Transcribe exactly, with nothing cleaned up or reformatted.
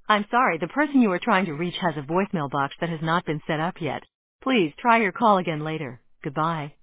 I'm sorry, the person you are trying to reach has a voicemail box that has not been set up yet. Please try your call again later. Goodbye.